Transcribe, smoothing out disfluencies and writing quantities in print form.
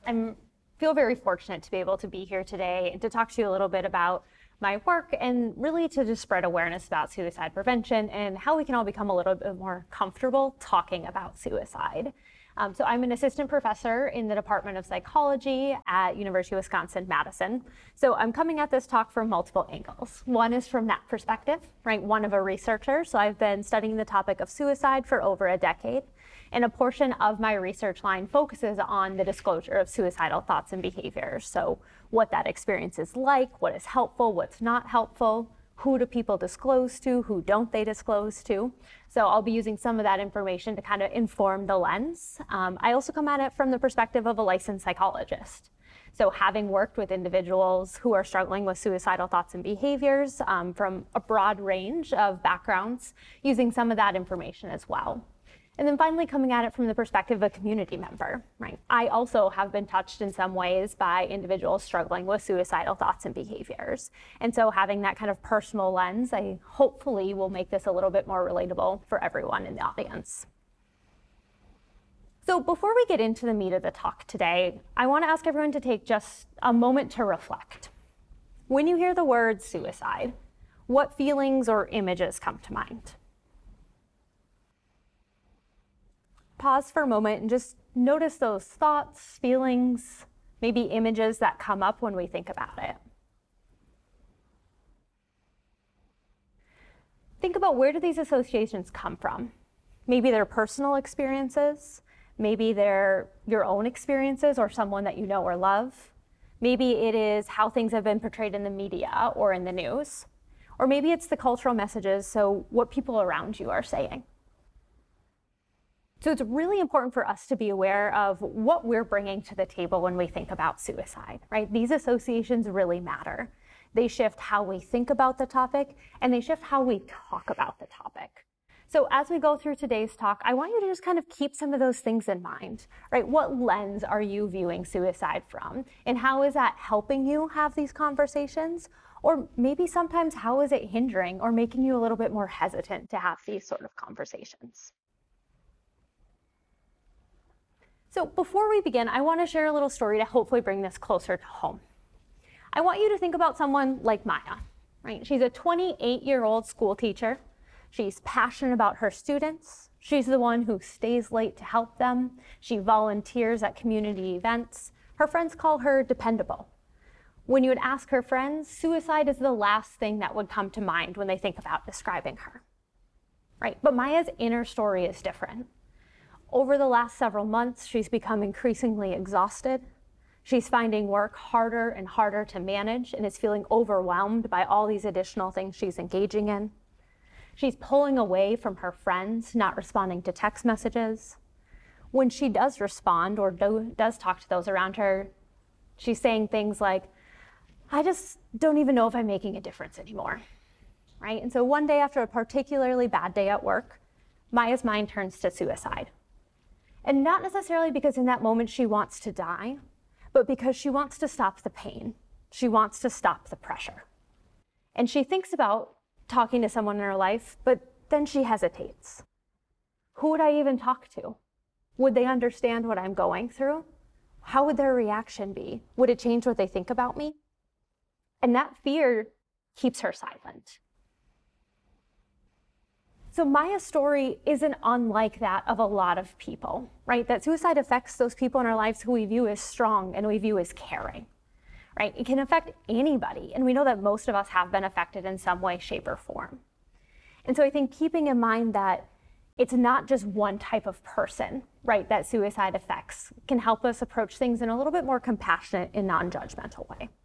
I feel very fortunate to be able to be here today and to talk to you a little bit about my work and really to just spread awareness about suicide prevention and how we can all become a little bit more comfortable talking about suicide. So I'm an assistant professor in the Department of Psychology at University of Wisconsin-Madison. So I'm coming at this talk from multiple angles. One is from that perspective, right? One of a researcher. So I've been studying the topic of suicide for over a decade. And a portion of my research line focuses on the disclosure of suicidal thoughts and behaviors. So what that experience is like, what is helpful, what's not helpful, who do people disclose to, who don't they disclose to. So I'll be using some of that information to kind of inform the lens. I also come at it from the perspective of a licensed psychologist. So having worked with individuals who are struggling with suicidal thoughts and behaviors from a broad range of backgrounds, using some of that information as well. And then finally coming at it from the perspective of a community member, right? I also have been touched in some ways by individuals struggling with suicidal thoughts and behaviors. And so having that kind of personal lens, I hopefully will make this a little bit more relatable for everyone in the audience. So before we get into the meat of the talk today, I want to ask everyone to take just a moment to reflect. When you hear the word suicide, what feelings or images come to mind? Pause for a moment and just notice those thoughts, feelings, maybe images that come up when we think about it. Think about, where do these associations come from? Maybe they're personal experiences, maybe they're your own experiences or someone that you know or love. Maybe it is how things have been portrayed in the media or in the news. Or maybe it's the cultural messages, so what people around you are saying. So it's really important for us to be aware of what we're bringing to the table when we think about suicide, right? These associations really matter. They shift how we think about the topic, and they shift how we talk about the topic. So as we go through today's talk, I want you to just kind of keep some of those things in mind, right? What lens are you viewing suicide from? And how is that helping you have these conversations? Or maybe sometimes how is it hindering or making you a little bit more hesitant to have these sort of conversations? So before we begin, I want to share a little story to hopefully bring this closer to home. I want you to think about someone like Maya, right? She's a 28-year-old school teacher. She's passionate about her students. She's the one who stays late to help them. She volunteers at community events. Her friends call her dependable. When you would ask her friends, suicide is the last thing that would come to mind when they think about describing her, right? But Maya's inner story is different. Over the last several months, she's become increasingly exhausted. She's finding work harder and harder to manage and is feeling overwhelmed by all these additional things she's engaging in. She's pulling away from her friends, not responding to text messages. When she does respond or does talk to those around her, she's saying things like, I just don't even know if I'm making a difference anymore, right? And so one day after a particularly bad day at work, Maya's mind turns to suicide. And not necessarily because in that moment she wants to die, but because she wants to stop the pain. She wants to stop the pressure. And she thinks about talking to someone in her life, but then she hesitates. Who would I even talk to? Would they understand what I'm going through? How would their reaction be? Would it change what they think about me? And that fear keeps her silent. So Maya's story isn't unlike that of a lot of people, right? That suicide affects those people in our lives who we view as strong and we view as caring, right? It can affect anybody. And we know that most of us have been affected in some way, shape, or form. And so I think keeping in mind that it's not just one type of person, right, that suicide affects can help us approach things in a little bit more compassionate and non-judgmental way.